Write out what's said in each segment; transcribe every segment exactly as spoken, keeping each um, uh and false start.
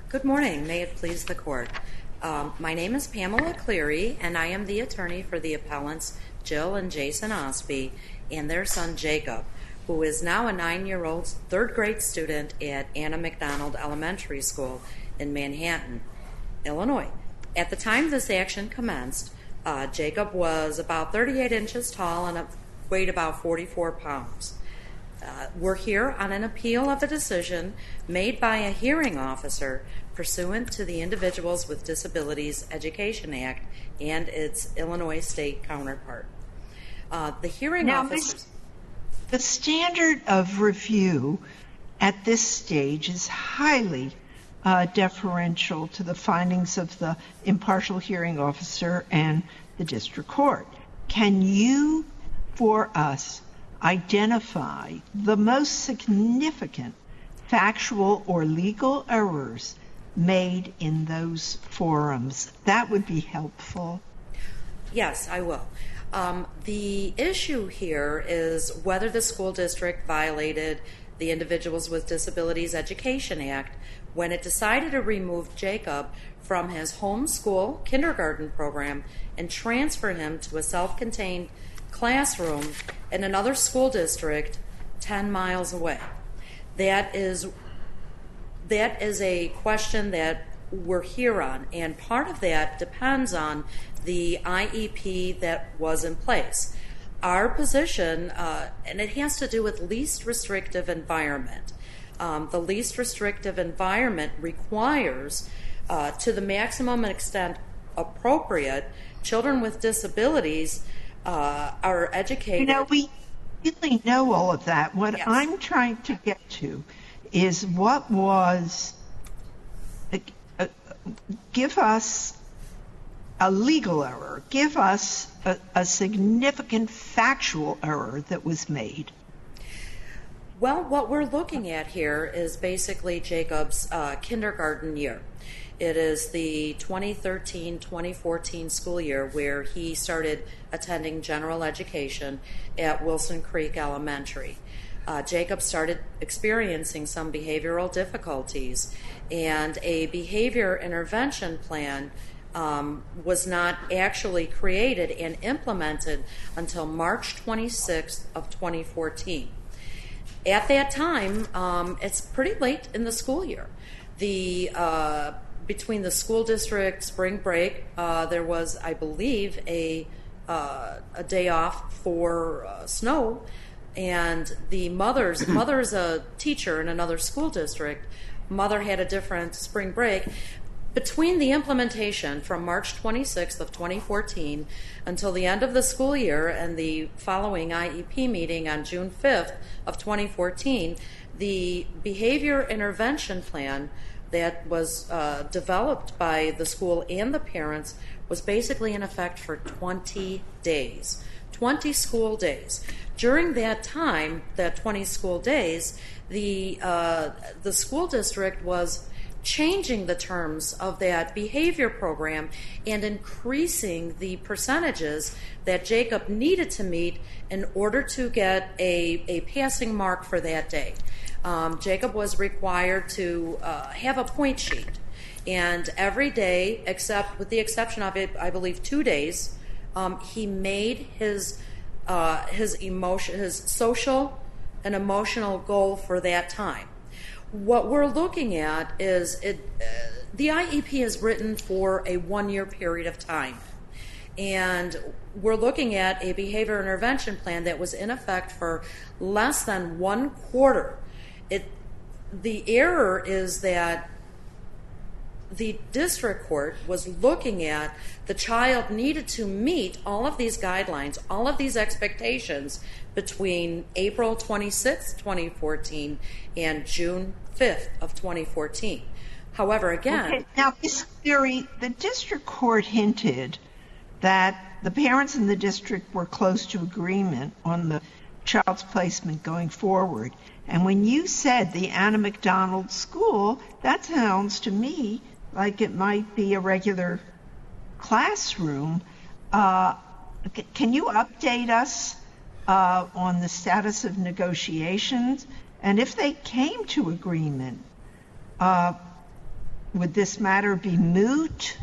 Good morning. May it please the court. Um, my name is Pamela Cleary, and I am the attorney for the appellants Jill and Jason Osby and their son Jacob, who is now a nine-year-old third-grade student at Anna McDonald Elementary School in Manhattan, Illinois. At the time this action commenced, uh, Jacob was about thirty-eight inches tall and weighed about forty-four pounds. Uh, we're here on an appeal of a decision made by a hearing officer pursuant to the Individuals with Disabilities Education Act and its Illinois state counterpart. Uh, the hearing now, officer... Miz The standard of review at this stage is highly uh, deferential to the findings of the impartial hearing officer and the district court. Can you, for us, identify the most significant factual or legal errors made in those forums? That would be helpful. Yes, I will. Um, the issue here is whether the school district violated the Individuals with Disabilities Education Act when it decided to remove Jacob from his homeschool kindergarten program and transfer him to a self-contained classroom in another school district ten miles away. That is, that is a question that we're here on, and part of that depends on the I E P that was in place. Our position, uh, and it has to do with least restrictive environment. Um, the least restrictive environment requires, uh, to the maximum extent appropriate, children with disabilities uh, are educated. You know, we really know all of that. What Yes. I'm trying to get to is what was, uh, uh, give us a legal error, give us a, a significant factual error that was made. Well, what we're looking at here is basically Jacob's uh, kindergarten year. It is the twenty thirteen twenty fourteen school year where he started attending general education at Wilson Creek Elementary. Uh, Jacob started experiencing some behavioral difficulties, and a behavior intervention plan um, was not actually created and implemented until March twenty-sixth of twenty fourteen. At that time, um, it's pretty late in the school year. The uh, between the school district spring break, uh, there was, I believe, a uh, a day off for uh, snow, and the mother's mother is a teacher in another school district. Mother had a different spring break. Between the implementation from March twenty-sixth of twenty fourteen until the end of the school year and the following I E P meeting on June fifth of twenty fourteen, the behavior intervention plan that was uh, developed by the school and the parents was basically in effect for twenty days, twenty school days. During that time, that twenty school days, the uh, the school district was changing the terms of that behavior program and increasing the percentages that Jacob needed to meet in order to get a, a passing mark for that day. Um, Jacob was required to uh, have a point sheet, and every day, except with the exception of it, I believe two days, um, he made his uh, his emotion, his social and emotional goal for that time. What we're looking at is it, uh, the I E P is written for a one-year period of time, and we're looking at a behavior intervention plan that was in effect for less than one quarter. It, the error is that the district court was looking at the child needed to meet all of these guidelines, all of these expectations between April twenty-sixth, twenty fourteen and June fifth of twenty fourteen. However, again... Okay. Now, Miz Cleary, the district court hinted that the parents in the district were close to agreement on the child's placement going forward. And when you said the Anna McDonald School, that sounds to me like it might be a regular classroom. Uh, c- can you update us uh, on the status of negotiations? And if they came to agreement, uh, would this matter be moot?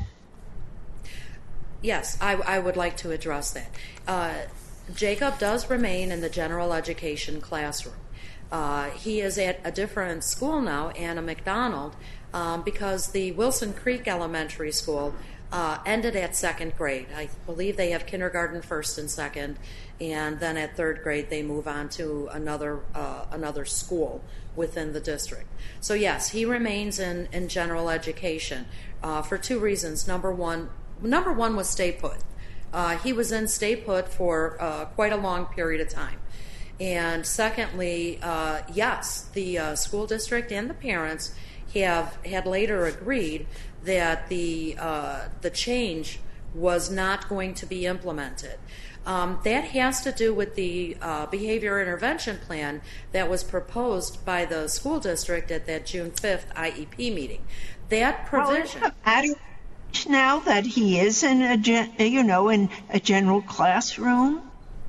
Yes, I, I would like to address that. Uh, Jacob does remain in the general education classroom. Uh, he is at a different school now, Anna McDonald, um, because the Wilson Creek Elementary School uh, ended at second grade. I believe they have kindergarten first and second, and then at third grade they move on to another uh, another school within the district. So yes, he remains in, in general education uh, for two reasons. Number one, number one was stay put. Uh, he was in stay put for uh, quite a long period of time. And secondly, uh, yes, the uh, school district and the parents have had later agreed that the uh, the change was not going to be implemented. Um, that has to do with the uh, behavior intervention plan that was proposed by the school district at that June fifth I E P meeting. That provision. Well, at a age now that he is in a gen, you know in a general classroom.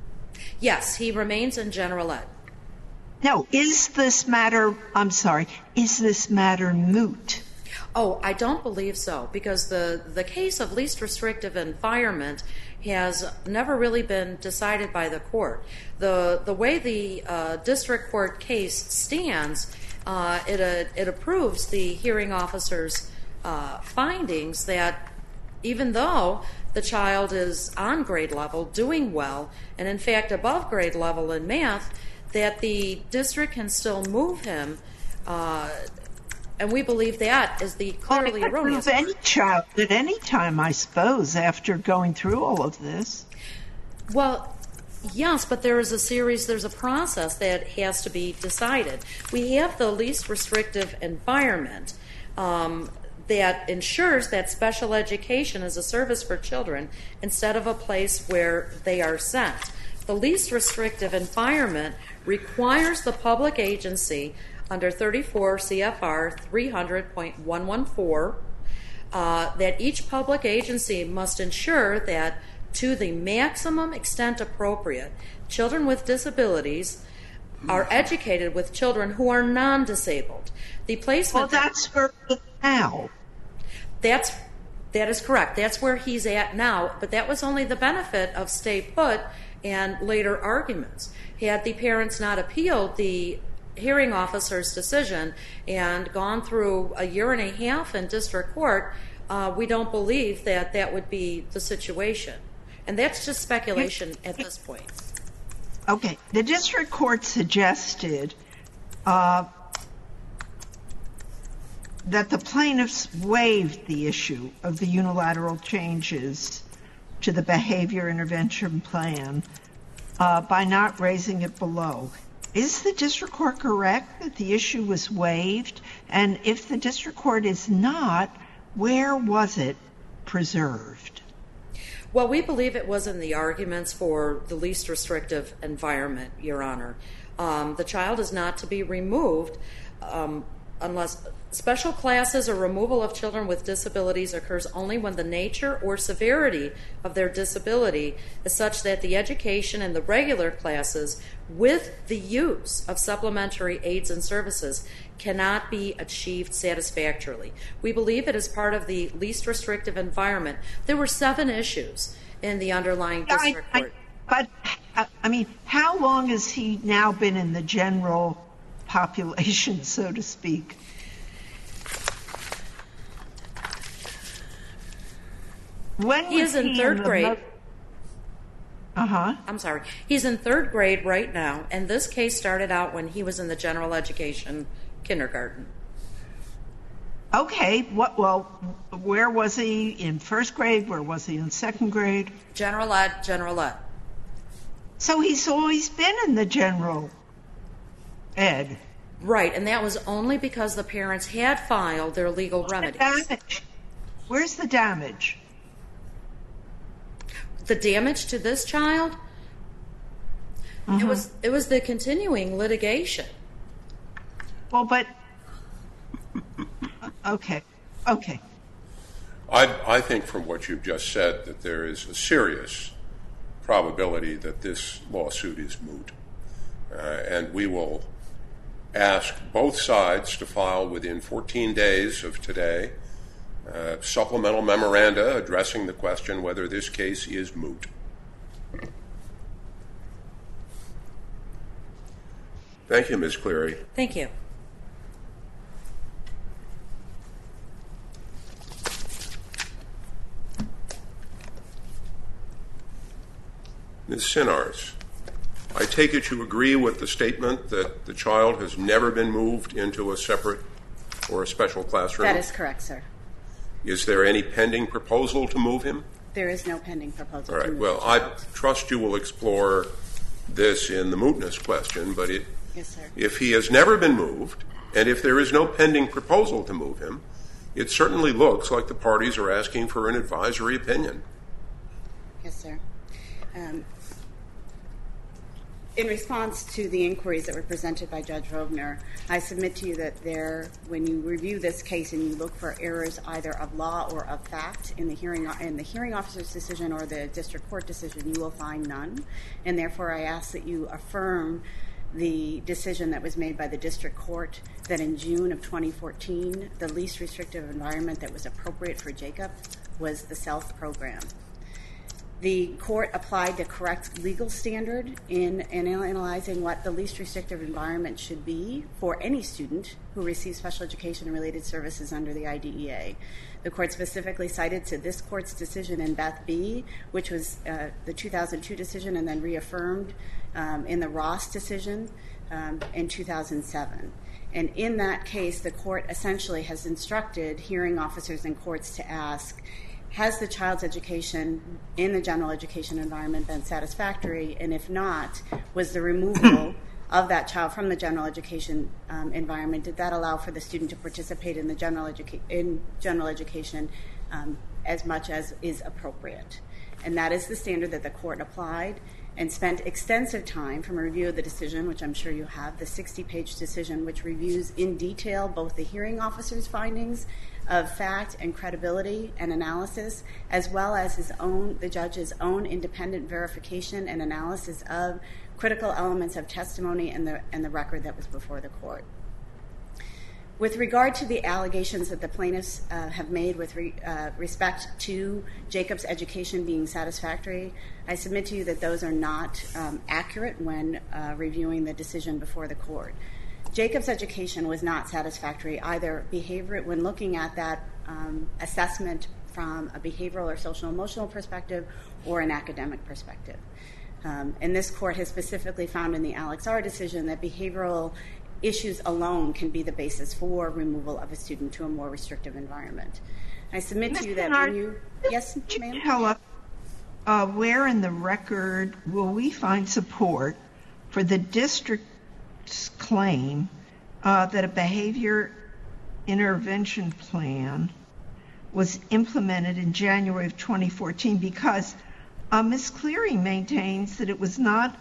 Yes, he remains in general ed. Now, is this matter? I'm sorry. Is this matter moot? Oh, I don't believe so, because the, the case of least restrictive environment has never really been decided by the court. The the way the uh, district court case stands, uh, it uh, it approves the hearing officer's uh, findings that even though the child is on grade level, doing well, and in fact above grade level in math, that the district can still move him. Uh, And we believe that is the clearly well, erroneous. Move any child at any time, I suppose, after going through all of this. Well, yes, but there is a series, there's a process that has to be decided. We have the least restrictive environment um, that ensures that special education is a service for children instead of a place where they are sent. The least restrictive environment requires the public agency under thirty-four C F R three hundred point one one four, uh, that each public agency must ensure that, to the maximum extent appropriate, children with disabilities are educated with children who are non-disabled. The placement. Well, that's where he's now. That's that is correct. That's where he's at now. But that was only the benefit of stay put and later arguments. Had the parents not appealed the hearing officer's decision and gone through a year and a half in district court, uh, we don't believe that that would be the situation. And that's just speculation at this point. Okay. The district court suggested uh, that the plaintiffs waived the issue of the unilateral changes to the behavior intervention plan uh, by not raising it below. Is the district court correct that the issue was waived? And if the district court is not, where was it preserved? Well, we believe it was in the arguments for the least restrictive environment, Your Honor. Um, the child is not to be removed um, unless special classes or removal of children with disabilities occurs only when the nature or severity of their disability is such that the education in the regular classes with the use of supplementary aids and services cannot be achieved satisfactorily. We believe it is part of the least restrictive environment. There were seven issues in the underlying district I, I, court. But, I mean, how long has he now been in the general population, so to speak? When he is in he third in grade. Mo- uh-huh. I'm sorry. He's in third grade right now, and this case started out when he was in the general education kindergarten. Okay. What? Well, where was he in first grade? Where was he in second grade? General ed, general ed. So he's always been in the general ed. Right, and that was only because the parents had filed their legal remedies. The damage. Where's the damage? The damage to this child? Uh-huh. It was it was the continuing litigation. Well, but okay, okay. I, I think from what you've just said that there is a serious probability that this lawsuit is moot. Uh, and we will ask both sides to file within fourteen days of today uh, supplemental memoranda addressing the question whether this case is moot. Thank you, Miz Cleary. Thank you. Miz Sinars, I take it you agree with the statement that the child has never been moved into a separate or a special classroom? That is correct, sir. Is there any pending proposal to move him? There is no pending proposal. All right. To move Well, the I child. trust you will explore this in the mootness question, but it, Yes, sir. if he has never been moved, and if there is no pending proposal to move him, it certainly looks like the parties are asking for an advisory opinion. Yes, sir. Um, in response to the inquiries that were presented by Judge Rovner, I submit to you that there, when you review this case and you look for errors either of law or of fact in the hearing in the hearing officer's decision or the district court decision, you will find none. And therefore, I ask that you affirm the decision that was made by the district court that in June of twenty fourteen, the least restrictive environment that was appropriate for Jacob was the SELF program. The court applied the correct legal standard in, in analyzing what the least restrictive environment should be for any student who receives special education and related services under the I D E A. The court specifically cited to this court's decision in Beth B., which was uh, the two thousand two decision and then reaffirmed um, in the Ross decision um, in two thousand seven. And in that case, the court essentially has instructed hearing officers and courts to ask, has the child's education in the general education environment been satisfactory? And if not, was the removal of that child from the general education um, environment, did that allow for the student to participate in the general, educa- in general education um, as much as is appropriate? And that is the standard that the court applied and spent extensive time from a review of the decision, which I'm sure you have, the sixty-page decision, which reviews in detail both the hearing officer's findings of fact and credibility and analysis, as well as his own, the judge's own independent verification and analysis of critical elements of testimony and the and the record that was before the court. With regard to the allegations that the plaintiffs uh, have made with re, uh, respect to Jacob's education being satisfactory, I submit to you that those are not um, accurate when uh, reviewing the decision before the court. Jacob's education was not satisfactory either behavior when looking at that um, assessment from a behavioral or social emotional perspective or an academic perspective. Um, and this court has specifically found in the Alex R. decision that behavioral issues alone can be the basis for removal of a student to a more restrictive environment. I submit to you that when you... Yes, ma'am? Tell us, uh, where in the record will we find support for the district's claim uh, that a behavior intervention plan was implemented in January of twenty fourteen? Because uh, Miz Cleary maintains that it was not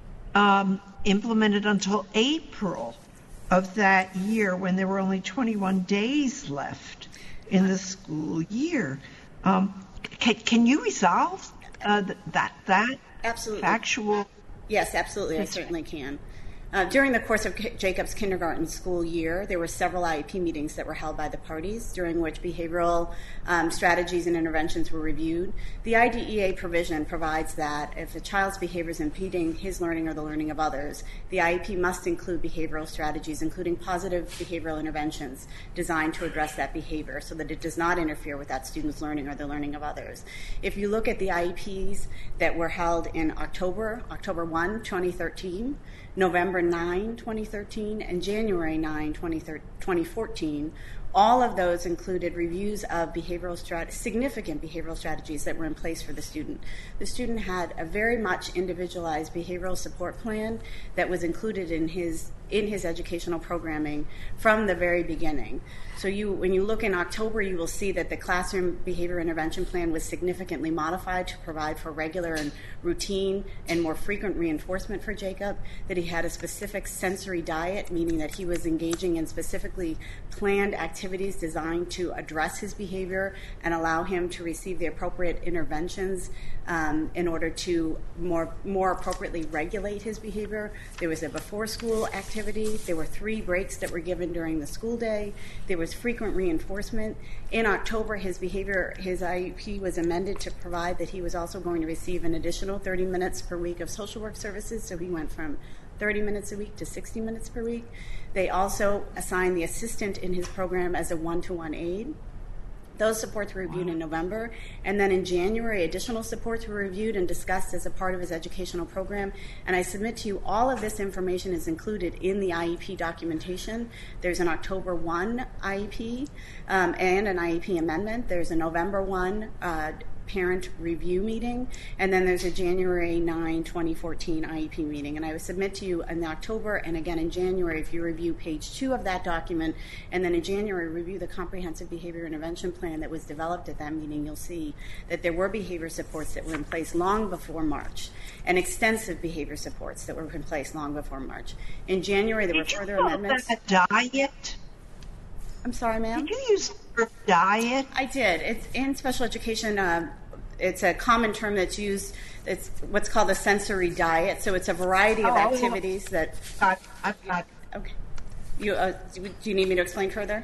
um, implemented until April of that year, when there were only twenty-one days left in the school year. Um, can, can you resolve uh, that that Absolutely. factual? Yes, absolutely. I certainly can. Uh, during the course of Jacob's kindergarten school year, there were several I E P meetings that were held by the parties, during which behavioral um, strategies and interventions were reviewed. The I D E A provision provides that if a child's behavior is impeding his learning or the learning of others, the I E P must include behavioral strategies, including positive behavioral interventions designed to address that behavior so that it does not interfere with that student's learning or the learning of others. If you look at the I E Ps that were held in October, October first, twenty thirteen, November ninth, twenty thirteen, and January ninth, twenty fourteen, all of those included reviews of behavioral strat- significant behavioral strategies that were in place for the student. The student had a very much individualized behavioral support plan that was included in his in his educational programming from the very beginning. So you, when you look in October, you will see that the classroom behavior intervention plan was significantly modified to provide for regular and routine and more frequent reinforcement for Jacob, that he had a specific sensory diet, meaning that he was engaging in specifically planned activities designed to address his behavior and allow him to receive the appropriate interventions um, in order to more, more appropriately regulate his behavior. There was a before-school activity activity. There were three breaks that were given during the school day. There was frequent reinforcement. In October, his behavior, his I E P was amended to provide that he was also going to receive an additional thirty minutes per week of social work services, so he went from thirty minutes a week to sixty minutes per week. They also assigned the assistant in his program as a one-to-one aide. Those supports were reviewed in November, and then in January, additional supports were reviewed and discussed as a part of his educational program. And I submit to you, all of this information is included in the I E P documentation. There's an October first I E P um, and an I E P amendment. There's a November first uh, parent review meeting, and then there's a January ninth, twenty fourteen I E P meeting. And I would submit to you in October and again in January, if you review page two of that document, and then in January review the comprehensive behavior intervention plan that was developed at that meeting, you'll see that there were behavior supports that were in place long before March, and extensive behavior supports that were in place long before March. In January, there were further amendments. Did you call that a diet? I'm sorry, ma'am? Did you use the word diet? I did. It's in special education. Uh, it's a common term that's used. It's what's called a sensory diet. So it's a variety of Oh, activities that. I, I've got. Okay. You uh, do you need me to explain further?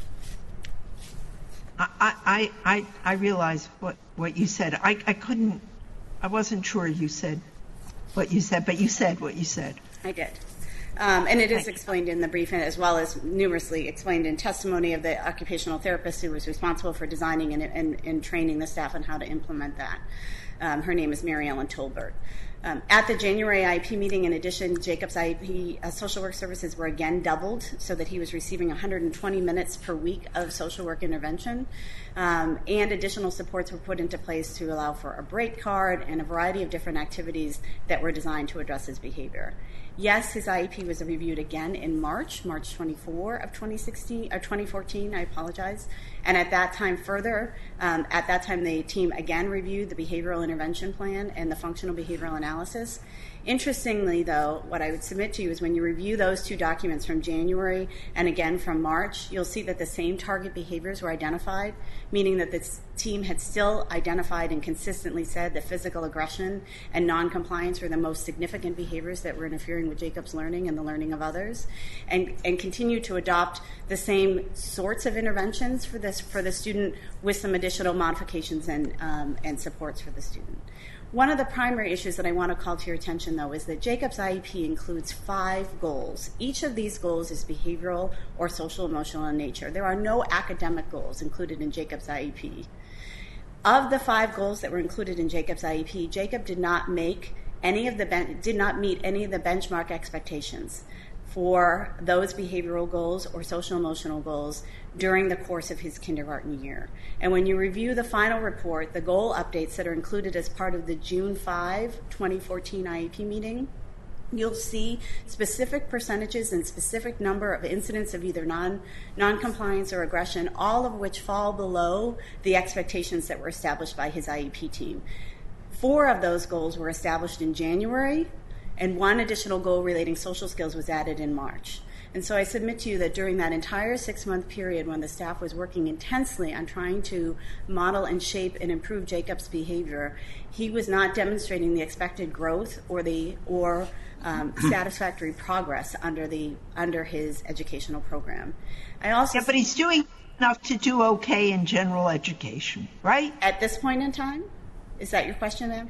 I, I, I, I realize what, what you said. I, I couldn't. I wasn't sure you said what you said, but you said what you said. I did. Um, and it is explained in the brief, as well as numerously explained in testimony of the occupational therapist who was responsible for designing and, and, and training the staff on how to implement that. Um, her name is Mary Ellen Tolbert. Um, at the January I E P meeting, in addition, Jacob's I E P uh, social work services were again doubled, so that he was receiving one hundred twenty minutes per week of social work intervention, um, and additional supports were put into place to allow for a break card and a variety of different activities that were designed to address his behavior. Yes, his I E P was reviewed again in March, March twenty-fourth of twenty sixteen, or twenty fourteen, I apologize. And at that time further, um, at that time the team again reviewed the behavioral intervention plan and the functional behavioral analysis. Interestingly, though, what I would submit to you is when you review those two documents from January and again from March, you'll see that the same target behaviors were identified, meaning that this team had still identified and consistently said that physical aggression and noncompliance were the most significant behaviors that were interfering with Jacob's learning and the learning of others, and, and continue to adopt the same sorts of interventions for this for the student with some additional modifications and um, and supports for the student. One of the primary issues that I want to call to your attention, though, is that Jacob's I E P includes five goals. Each of these goals is behavioral or social emotional in nature. There are no academic goals included in Jacob's I E P. Of the five goals that were included in Jacob's I E P, Jacob did not make any of the ben- did not meet any of the benchmark expectations for those behavioral goals or social emotional goals during the course of his kindergarten year. And when you review the final report, the goal updates that are included as part of the June fifth, twenty fourteen I E P meeting, you'll see specific percentages and specific number of incidents of either non, non-compliance or aggression, all of which fall below the expectations that were established by his I E P team. Four of those goals were established in January, and one additional goal relating social skills was added in March. And so I submit to you that during that entire six-month period when the staff was working intensely on trying to model and shape and improve Jacob's behavior, he was not demonstrating the expected growth or the or um, satisfactory progress under the under his educational program. I also Yeah, but he's doing enough to do okay in general education, right? At this point in time, is that your question, ma'am?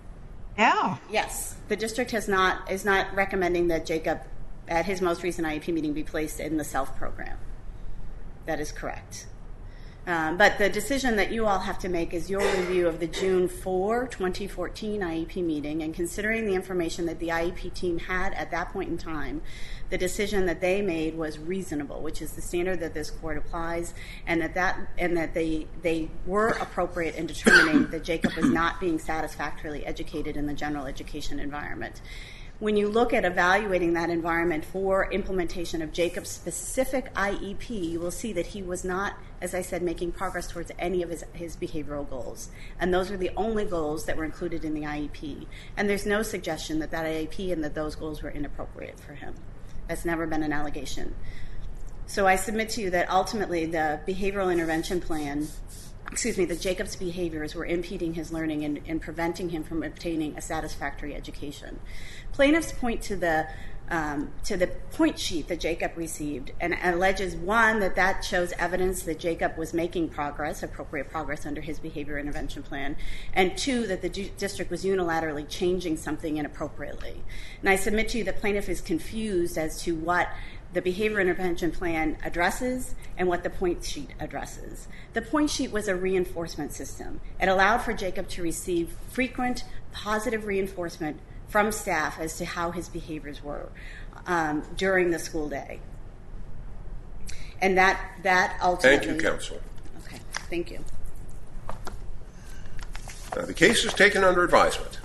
Yeah. Yes, the district has not is not recommending that Jacob, at his most recent I E P meeting, be placed in the SELF program. That is correct. Um, but the decision that you all have to make is your review of the June fourth, twenty fourteen I E P meeting, and considering the information that the I E P team had at that point in time, the decision that they made was reasonable, which is the standard that this court applies, and that, that and that they they were appropriate in determining that Jacob was not being satisfactorily educated in the general education environment. When you look at evaluating that environment for implementation of Jacob's specific I E P, you will see that he was not, as I said, making progress towards any of his, his behavioral goals. And those were the only goals that were included in the I E P. And there's no suggestion that that I E P and that those goals were inappropriate for him. That's never been an allegation. So I submit to you that ultimately the behavioral intervention plan excuse me, that Jacob's behaviors were impeding his learning and, and preventing him from obtaining a satisfactory education. Plaintiffs point to the um, to the point sheet that Jacob received and alleges, one, that that shows evidence that Jacob was making progress, appropriate progress under his behavior intervention plan, and two, that the d- district was unilaterally changing something inappropriately. And I submit to you that plaintiff is confused as to what the behavior intervention plan addresses and what the point sheet addresses. The point sheet was a reinforcement system. It allowed for Jacob to receive frequent positive reinforcement from staff as to how his behaviors were um, during the school day. And that, that ultimately... Thank you, counsel. Okay, thank you. Uh, the case is taken under advisement.